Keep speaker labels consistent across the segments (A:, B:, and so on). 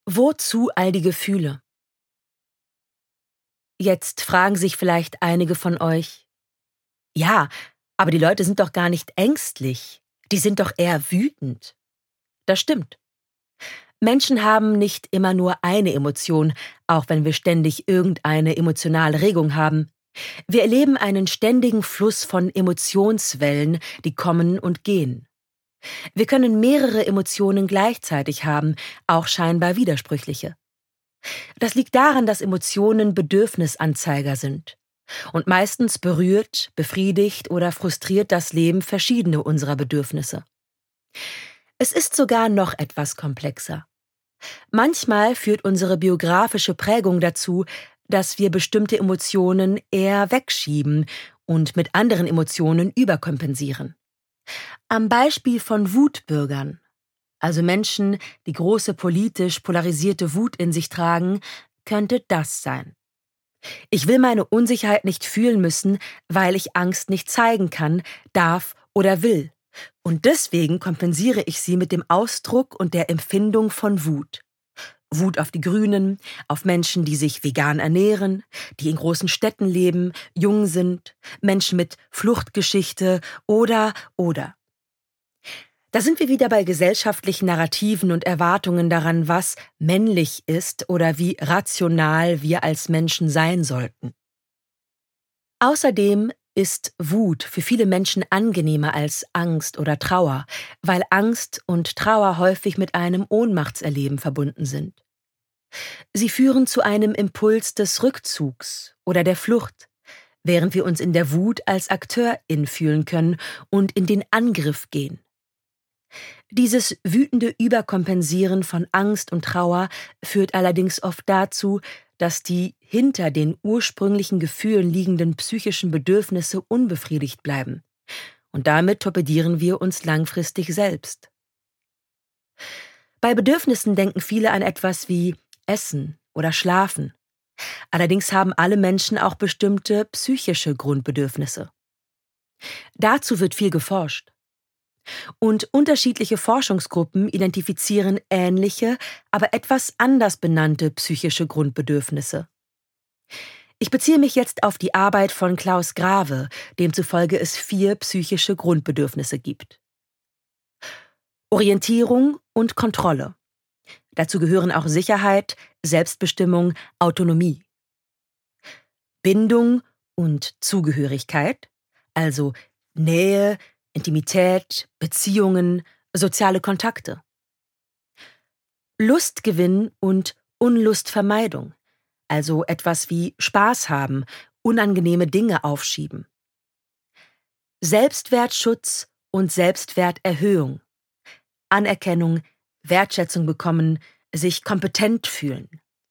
A: Wozu all die Gefühle? Jetzt fragen sich vielleicht einige von euch, ja, aber die Leute sind doch gar nicht ängstlich, die sind doch eher wütend. Das stimmt. Menschen haben nicht immer nur eine Emotion, auch wenn wir ständig irgendeine emotionale Regung haben. Wir erleben einen ständigen Fluss von Emotionswellen, die kommen und gehen. Wir können mehrere Emotionen gleichzeitig haben, auch scheinbar widersprüchliche. Das liegt daran, dass Emotionen Bedürfnisanzeiger sind. Und meistens berührt, befriedigt oder frustriert das Leben verschiedene unserer Bedürfnisse. Es ist sogar noch etwas komplexer. Manchmal führt unsere biografische Prägung dazu, dass wir bestimmte Emotionen eher wegschieben und mit anderen Emotionen überkompensieren. Am Beispiel von Wutbürgern, also Menschen, die große politisch polarisierte Wut in sich tragen, könnte das sein. Ich will meine Unsicherheit nicht fühlen müssen, weil ich Angst nicht zeigen kann, darf oder will. Und deswegen kompensiere ich sie mit dem Ausdruck und der Empfindung von Wut. Wut auf die Grünen, auf Menschen, die sich vegan ernähren, die in großen Städten leben, jung sind, Menschen mit Fluchtgeschichte oder. Da sind wir wieder bei gesellschaftlichen Narrativen und Erwartungen daran, was männlich ist oder wie rational wir als Menschen sein sollten. Außerdem ist Wut für viele Menschen angenehmer als Angst oder Trauer, weil Angst und Trauer häufig mit einem Ohnmachtserleben verbunden sind. Sie führen zu einem Impuls des Rückzugs oder der Flucht, während wir uns in der Wut als Akteurin fühlen können und in den Angriff gehen. Dieses wütende Überkompensieren von Angst und Trauer führt allerdings oft dazu, dass die hinter den ursprünglichen Gefühlen liegenden psychischen Bedürfnisse unbefriedigt bleiben. Und damit torpedieren wir uns langfristig selbst. Bei Bedürfnissen denken viele an etwas wie Essen oder Schlafen. Allerdings haben alle Menschen auch bestimmte psychische Grundbedürfnisse. Dazu wird viel geforscht. Und unterschiedliche Forschungsgruppen identifizieren ähnliche, aber etwas anders benannte psychische Grundbedürfnisse. Ich beziehe mich jetzt auf die Arbeit von Klaus Grave, demzufolge es 4 psychische Grundbedürfnisse gibt. Orientierung und Kontrolle. Dazu gehören auch Sicherheit, Selbstbestimmung, Autonomie. Bindung und Zugehörigkeit, also Nähe, Intimität, Beziehungen, soziale Kontakte. Lustgewinn und Unlustvermeidung, also etwas wie Spaß haben, unangenehme Dinge aufschieben. Selbstwertschutz und Selbstwerterhöhung, Anerkennung, Wertschätzung bekommen, sich kompetent fühlen.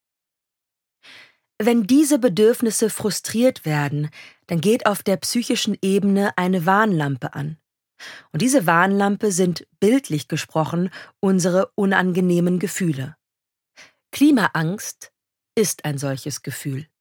A: Wenn diese Bedürfnisse frustriert werden, dann geht auf der psychischen Ebene eine Warnlampe an. Und diese Warnlampe sind, bildlich gesprochen, unsere unangenehmen Gefühle. Klimaangst ist ein solches Gefühl.